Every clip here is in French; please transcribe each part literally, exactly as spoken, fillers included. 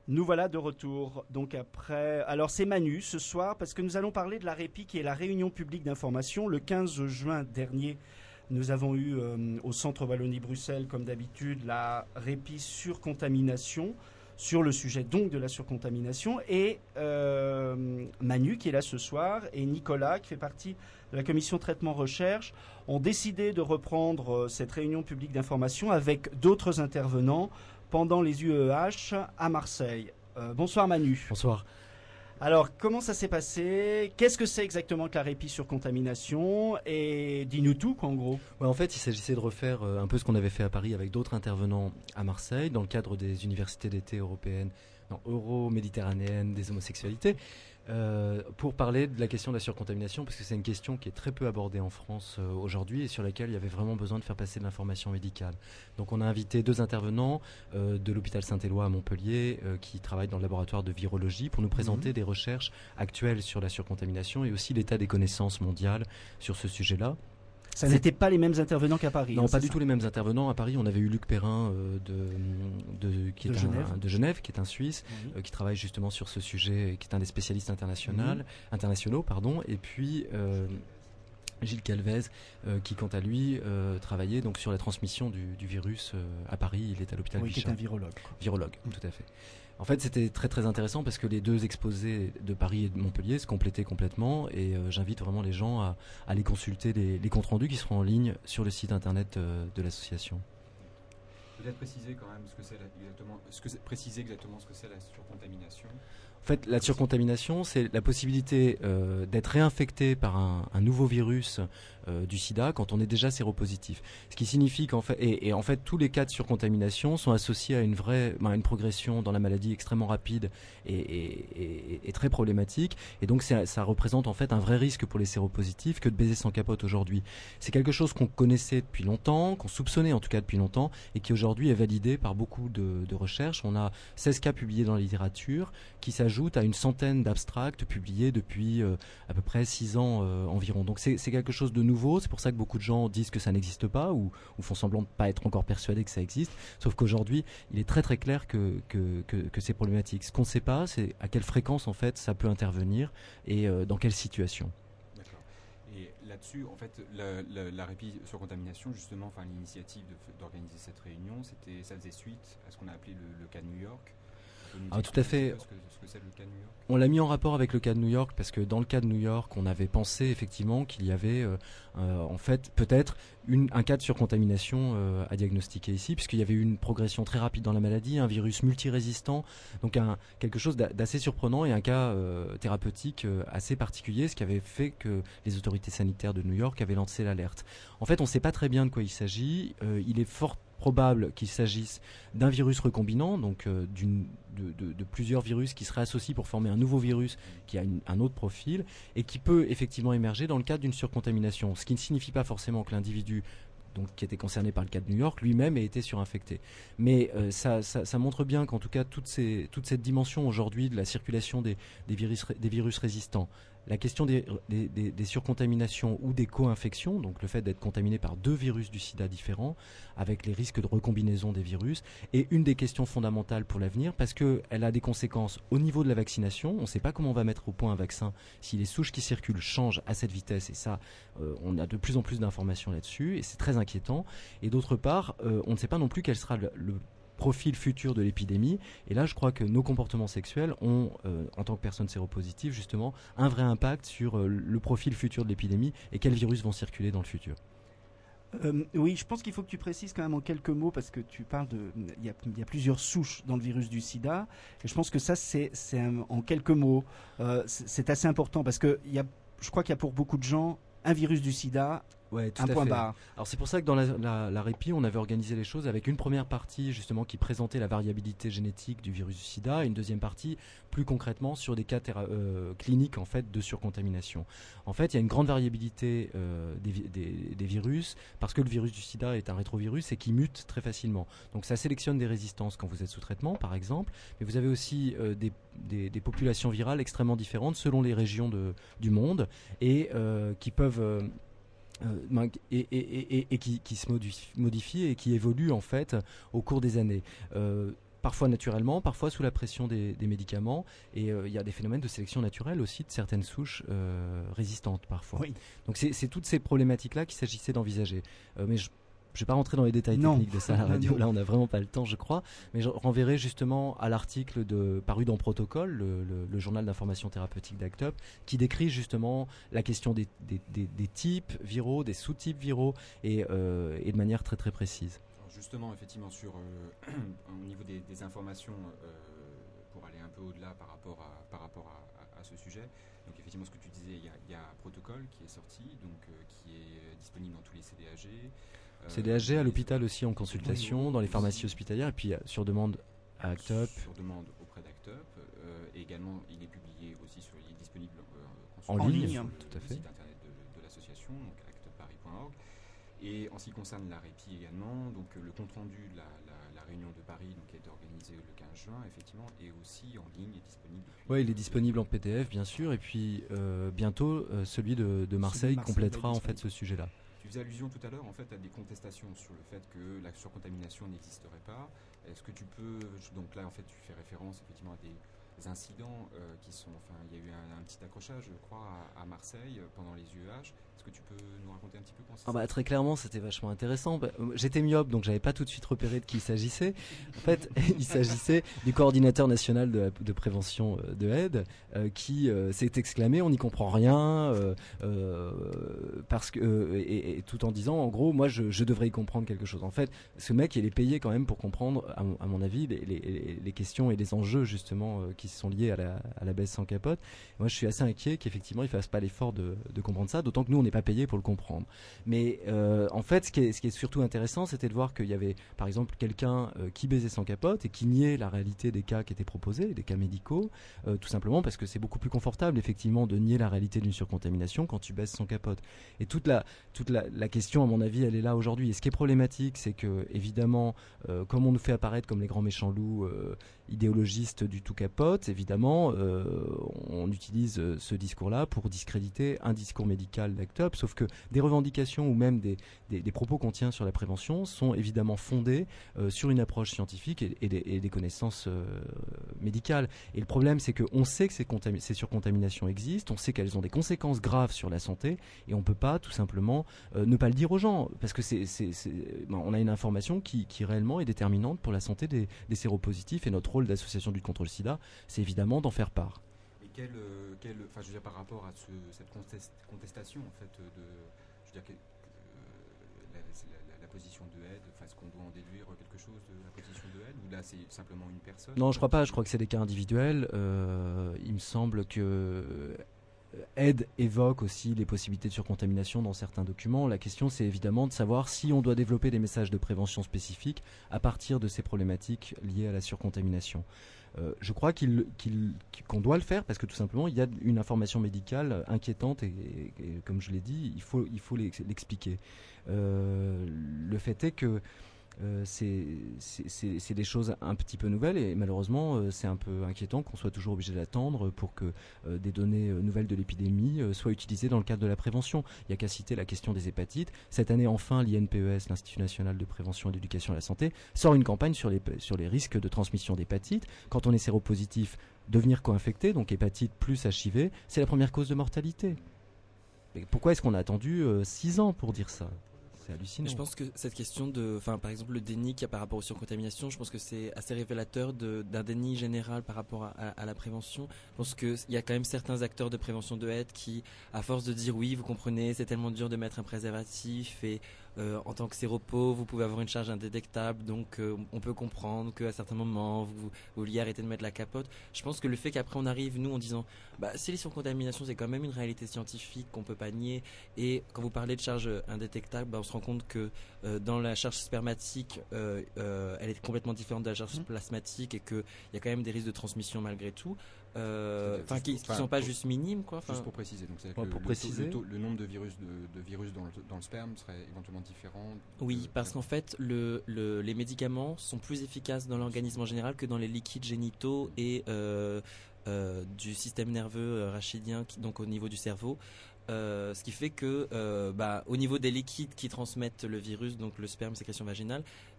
Nous voilà de retour. Donc après, alors c'est Manu ce soir parce que nous allons parler de la REPI qui est la réunion publique d'information. Le quinze juin dernier, nous avons eu euh, au Centre Wallonie-Bruxelles, comme d'habitude, la REPI sur contamination, sur le sujet donc de la surcontamination. Et euh, Manu qui est là ce soir et Nicolas qui fait partie de la commission traitement recherche ont décidé de reprendre euh, cette réunion publique d'information avec d'autres intervenants pendant les U E H à Marseille. Euh, bonsoir Manu. Bonsoir. Alors, comment ça s'est passé? Qu'est-ce que c'est exactement que la REPI sur contamination? Et dis-nous tout, quoi, en gros. Ouais, en fait, il s'agissait de refaire euh, un peu ce qu'on avait fait à Paris avec d'autres intervenants à Marseille, dans le cadre des universités d'été européennes, non, euro-méditerranéennes des homosexualités, euh, pour parler de la question de la surcontamination, parce que c'est une question qui est très peu abordée en France euh, aujourd'hui et sur laquelle il y avait vraiment besoin de faire passer de l'information médicale. Donc on a invité deux intervenants euh, de l'hôpital Saint-Éloi à Montpellier euh, qui travaillent dans le laboratoire de virologie pour nous présenter mmh. des recherches actuelles sur la surcontamination et aussi l'état des connaissances mondiales sur ce sujet-là. Ça n'était pas les mêmes intervenants qu'à Paris. Non, hein, pas du ça. tout les mêmes intervenants. À Paris, on avait eu Luc Perrin euh, de, de, qui de, est Genève. Un, de Genève, qui est un Suisse, oui. euh, qui travaille justement sur ce sujet, qui est un des spécialistes internationaux, mmh. internationaux, pardon. Et puis euh, Gilles Calvez, euh, qui quant à lui euh, travaillait donc sur la transmission du, du virus euh, à Paris. Il est à l'hôpital oui, Bichat. qui est un virologue. Quoi. Virologue, mmh. tout à fait. En fait, c'était très très intéressant parce que les deux exposés de Paris et de Montpellier se complétaient complètement et euh, j'invite vraiment les gens à, à aller consulter les, les comptes rendus qui seront en ligne sur le site internet euh, de l'association. Peut-être préciser quand même ce que c'est exactement, ce que c'est, préciser exactement ce que c'est la surcontamination. En fait, la surcontamination, c'est la possibilité euh, d'être réinfecté par un, un nouveau virus euh, du sida quand on est déjà séropositif. Ce qui signifie qu'en fait, et, et en fait, tous les cas de surcontamination sont associés à une vraie, à une progression dans la maladie extrêmement rapide et, et, et, et très problématique. Et donc, ça, ça représente en fait un vrai risque pour les séropositifs que de baiser sans capote aujourd'hui. C'est quelque chose qu'on connaissait depuis longtemps, qu'on soupçonnait en tout cas depuis longtemps, et qui aujourd'hui est validé par beaucoup de, de recherches. On a seize cas publiés dans la littérature qui s'ajoutent à une centaine d'abstracts publiés depuis euh, à peu près six ans euh, environ. Donc c'est, c'est quelque chose de nouveau, c'est pour ça que beaucoup de gens disent que ça n'existe pas ou, ou font semblant de pas être encore persuadés que ça existe, sauf qu'aujourd'hui il est très très clair que, que, que, que c'est problématique. Ce qu'on ne sait pas, c'est à quelle fréquence en fait ça peut intervenir et euh, dans quelle situation. D'accord. Et là-dessus, en fait, la, la, la REPI sur contamination, justement, enfin l'initiative de, d'organiser cette réunion, c'était, ça faisait suite à ce qu'on a appelé le, le cas de New York. Ah, tout à fait. Ce que, ce que c'est le cas de New York. On l'a mis en rapport avec le cas de New York parce que dans le cas de New York, on avait pensé effectivement qu'il y avait euh, euh, en fait peut-être une, un cas de surcontamination euh, à diagnostiquer ici, puisqu'il y avait eu une progression très rapide dans la maladie, un virus multirésistant, donc un, quelque chose d'assez surprenant et un cas euh, thérapeutique euh, assez particulier, ce qui avait fait que les autorités sanitaires de New York avaient lancé l'alerte. En fait, on ne sait pas très bien de quoi il s'agit. Euh, il est fort probable qu'il s'agisse d'un virus recombinant, donc euh, d'une, de, de, de plusieurs virus qui seraient associés pour former un nouveau virus qui a une, un autre profil et qui peut effectivement émerger dans le cadre d'une surcontamination, ce qui ne signifie pas forcément que l'individu donc qui était concerné par le cas de New York, lui-même a été surinfecté. Mais euh, ça, ça, ça montre bien qu'en tout cas toutes ces, toute cette dimension aujourd'hui de la circulation des, des, virus, des virus résistants, la question des, des, des, des surcontaminations ou des co-infections, donc le fait d'être contaminé par deux virus du sida différents, avec les risques de recombinaison des virus, est une des questions fondamentales pour l'avenir parce qu'elle a des conséquences au niveau de la vaccination. On ne sait pas comment on va mettre au point un vaccin si les souches qui circulent changent à cette vitesse, et ça, euh, on a de plus en plus d'informations là-dessus, et c'est très inquiétant. Et d'autre part, euh, on ne sait pas non plus quel sera le, le profil futur de l'épidémie. Et là, je crois que nos comportements sexuels ont, euh, en tant que personnes séropositives, justement, un vrai impact sur euh, le profil futur de l'épidémie et quels virus vont circuler dans le futur. Euh, oui, je pense qu'il faut que tu précises quand même en quelques mots parce que tu parles de, il y a, il y a plusieurs souches dans le virus du sida et je pense que ça c'est, c'est un, en quelques mots, euh, c'est, c'est assez important parce que il y a, je crois qu'il y a pour beaucoup de gens un virus du sida. Ouais, tout un à point fait. barre. Alors c'est pour ça que dans la, la, la REPI, on avait organisé les choses avec une première partie justement qui présentait la variabilité génétique du virus du sida et une deuxième partie plus concrètement sur des cas théra- euh, cliniques en fait de surcontamination. En fait, il y a une grande variabilité euh, des, des, des virus parce que le virus du sida est un rétrovirus et qui mute très facilement. Donc ça sélectionne des résistances quand vous êtes sous traitement par exemple, mais vous avez aussi euh, des, des, des populations virales extrêmement différentes selon les régions de, du monde et euh, qui peuvent euh, Euh, et, et, et, et qui, qui se modifie, modifie et qui évolue en fait au cours des années. Euh, parfois naturellement, parfois sous la pression des, des médicaments. Et il euh, y a des phénomènes de sélection naturelle aussi de certaines souches euh, résistantes parfois. Oui. Donc c'est, c'est toutes ces problématiques-là qu'il s'agissait d'envisager. Euh, mais je Je ne vais pas rentrer dans les détails non. techniques de ça à la radio, là on n'a vraiment pas le temps je crois, mais je renverrai justement à l'article de, paru dans Protocole, le, le, le journal d'information thérapeutique d'A C T U P, qui décrit justement la question des, des, des, des types viraux, des sous-types viraux, et, euh, et de manière très très précise. Alors justement, effectivement, sur, euh, au niveau des, des informations, euh, pour aller un peu au-delà par rapport à, par rapport à, à, à ce sujet, donc effectivement ce que tu disais, il y a, il y a Protocole qui est sorti, donc, euh, qui est disponible dans tous les C D A G. C D A G à l'hôpital aussi en consultation, dans les pharmacies hospitalières, et puis sur demande à A C T U P. Sur demande auprès d'A C T U P. Euh, et également, il est publié aussi, sur, il est disponible euh, en ligne, sur le, tout à fait. le site internet de, de l'association, donc a c t u p paris point org. Et en ce qui concerne la REPI également, donc le compte-rendu de la, la, la réunion de Paris, donc, qui a été organisée le quinze juin, effectivement, est aussi en ligne et disponible. Oui, il est disponible en P D F, bien sûr, et puis euh, bientôt, euh, celui de, de Marseille, Marseille complétera en fait ce sujet-là. Tu faisais allusion tout à l'heure en fait à des contestations sur le fait que la surcontamination n'existerait pas. Est-ce que tu peux, donc là en fait tu fais référence effectivement à des incidents euh, qui sont, enfin il y a eu un, un petit accrochage je crois à, à Marseille pendant les U E H. Est-ce que tu peux nous raconter un petit peu comment ça ah bah, très clairement c'était vachement intéressant. Bah, j'étais myope donc j'avais pas tout de suite repéré de qui il s'agissait. En fait il s'agissait du coordinateur national de, de prévention de aide euh, qui euh, s'est exclamé on n'y comprend rien euh, euh, parce que euh, et, et tout en disant en gros moi je, je devrais y comprendre quelque chose. En fait ce mec il est payé quand même pour comprendre à mon, à mon avis les, les, les questions et les enjeux justement euh, qui sont liés à la, à la baisse sans capote. Moi je suis assez inquiet qu'effectivement il fasse pas l'effort de, de comprendre ça, d'autant que nous on n'est pas payé pour le comprendre. Mais euh, en fait ce qui, est, ce qui est surtout intéressant c'était de voir qu'il y avait par exemple quelqu'un euh, qui baisait sans capote et qui niait la réalité des cas qui étaient proposés, des cas médicaux, euh, tout simplement parce que c'est beaucoup plus confortable effectivement de nier la réalité d'une surcontamination quand tu baisses sans capote. Et toute la, toute la, la question à mon avis elle est là aujourd'hui. Et ce qui est problématique c'est que évidemment euh, comme on nous fait apparaître comme les grands méchants loups euh, idéologistes du tout capote, évidemment euh, on utilise euh, ce discours-là pour discréditer un discours médical d'A C T U P, sauf que des revendications ou même des, des, des propos qu'on tient sur la prévention sont évidemment fondés euh, sur une approche scientifique et, et, des, et des connaissances euh, médicales. Et le problème c'est qu'on sait que ces, contami- ces surcontaminations existent, on sait qu'elles ont des conséquences graves sur la santé et on ne peut pas tout simplement euh, ne pas le dire aux gens parce que c'est, c'est, c'est, ben, on a une information qui, qui réellement est déterminante pour la santé des, des séropositifs et notre rôle d'association de lutte contre le sida c'est évidemment d'en faire part. Et quel, euh, quel, enfin je veux dire par rapport à ce, cette contest, contestation en fait de, je veux dire que, euh, la, la, la position de aide, enfin est-ce qu'on doit en déduire quelque chose de la position de aide ou là c'est simplement une personne? Non je crois pas, je crois que c'est des cas individuels. Euh, il me semble que Aide évoque aussi les possibilités de surcontamination dans certains documents. La question, c'est évidemment de savoir si on doit développer des messages de prévention spécifiques à partir de ces problématiques liées à la surcontamination. Euh, je crois qu'il, qu'il, qu'on doit le faire parce que tout simplement, il y a une information médicale inquiétante et, et, et comme je l'ai dit, il faut, il faut l'expliquer. Euh, le fait est que Euh, c'est, c'est, c'est, c'est des choses un petit peu nouvelles et malheureusement euh, c'est un peu inquiétant qu'on soit toujours obligé d'attendre pour que euh, des données euh, nouvelles de l'épidémie euh, soient utilisées dans le cadre de la prévention. Il n'y a qu'à citer la question des hépatites. Cette année enfin l'I N P E S, l'Institut National de Prévention et d'Éducation à la Santé, sort une campagne sur les, sur les risques de transmission d'hépatite. Quand on est séropositif, devenir co-infecté, donc hépatite plus H I V, c'est la première cause de mortalité. Mais pourquoi est-ce qu'on a attendu euh, six ans pour dire ça ? C'est hallucinant. Je pense que cette question de, enfin, par exemple, le déni qu'il y a par rapport aux surcontaminations, je pense que c'est assez révélateur de, d'un déni général par rapport à, à, à la prévention. Je pense qu'il y a quand même certains acteurs de prévention de aide qui, à force de dire oui, vous comprenez, c'est tellement dur de mettre un préservatif et euh, en tant que séropo, vous pouvez avoir une charge indétectable, donc euh, on peut comprendre qu'à certains moments, vous, vous vouliez arrêter de mettre la capote. Je pense que le fait qu'après on arrive, nous, en disant, bah, si les surcontaminations, c'est quand même une réalité scientifique qu'on peut pas nier, et quand vous parlez de charge indétectable, bah, on se rend compte que euh, dans la charge spermatique, euh, euh, elle est complètement différente de la charge mmh. plasmatique et qu'il y a quand même des risques de transmission malgré tout. Euh, enfin, qui, qui sont pas pour, juste minimes, quoi. Juste pour préciser, donc c'est ouais, que pour le, préciser. Le, taux, le, le nombre de virus de, de virus dans le, dans le sperme serait éventuellement différent. Oui, de, parce de... qu'en fait, le, le, les médicaments sont plus efficaces dans l'organisme en général que dans les liquides génitaux et euh, euh, du système nerveux rachidien, qui, donc au niveau du cerveau. Euh, ce qui fait que, euh, bah, au niveau des liquides qui transmettent le virus, donc le sperme, sécrétion vaginale,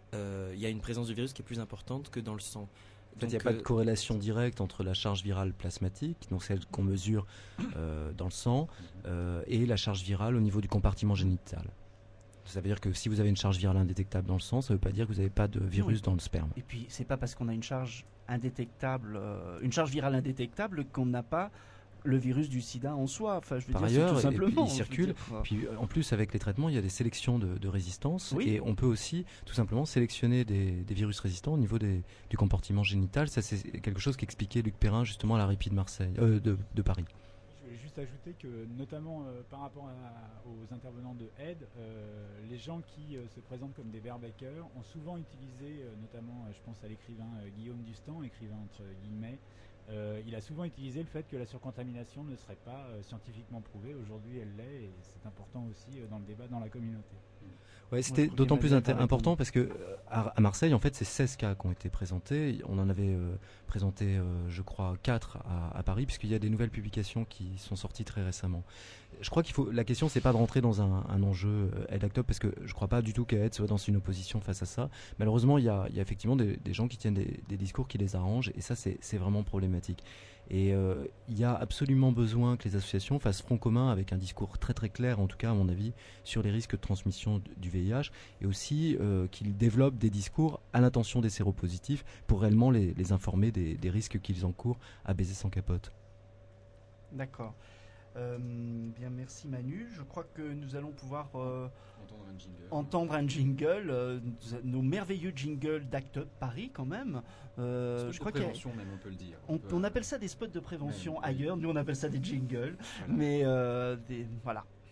euh, il y a une présence du virus qui est plus importante que dans le sang. En fait, il n'y a pas de corrélation directe entre la charge virale plasmatique, donc celle qu'on mesure euh, dans le sang, euh, et la charge virale au niveau du compartiment génital. Ça veut dire que si vous avez une charge virale indétectable dans le sang, ça ne veut pas dire que vous n'avez pas de virus non. dans le sperme. Et puis, c'est pas parce qu'on a une charge indétectable, euh, une charge virale indétectable qu'on n'a pas le virus du sida en soi. Enfin, je veux Par dire, ailleurs, tout simplement. et puis il circule. Puis en plus, avec les traitements, il y a des sélections de, de résistance. Oui. Et on peut aussi, tout simplement, sélectionner des, des virus résistants au niveau des, du compartiment génital. Ça, c'est quelque chose qu'expliquait Luc Perrin, justement, à la Répit de Marseille, euh, de, de Paris. Je voulais juste ajouter que, notamment euh, par rapport à, aux intervenants de A I D, euh, les gens qui euh, se présentent comme des barebackers ont souvent utilisé, euh, notamment, euh, je pense à l'écrivain euh, Guillaume Dustan, écrivain entre guillemets, Euh, il a souvent utilisé le fait que la surcontamination ne serait pas euh, scientifiquement prouvée. Aujourd'hui, elle l'est, et c'est important aussi euh, dans le débat dans la communauté. Ouais, c'était Moi, d'autant plus inter- important parce que euh, à, à Marseille, en fait, c'est seize cas qui ont été présentés. On en avait euh, présenté, euh, je crois, quatre à, à Paris, puisqu'il y a des nouvelles publications qui sont sorties très récemment. Je crois qu'il faut. La question, c'est pas de rentrer dans un, un enjeu euh, aide-actop, parce que je crois pas du tout qu'Aide soit dans une opposition face à ça. Malheureusement, il y a, il y a effectivement des, des gens qui tiennent des, des discours qui les arrangent, et ça, c'est, c'est vraiment problématique. Et euh, il y a absolument besoin que les associations fassent front commun avec un discours très très clair, en tout cas à mon avis, sur les risques de transmission du V I H, et aussi euh, qu'ils développent des discours à l'intention des séropositifs pour réellement les, les informer des, des risques qu'ils encourent à baiser sans capote. D'accord. Euh, bien, merci Manu. Je crois que nous allons pouvoir euh, Entendre un jingle. entendre un jingle, euh, nos merveilleux jingles d'Act Up Paris quand même. Euh, Spot je de crois qu'il y a- prévention, même, on peut le dire. on, peut- on appelle ça des spots de prévention Même, oui. ailleurs, nous on appelle ça des jingles, Voilà. mais euh, des, voilà.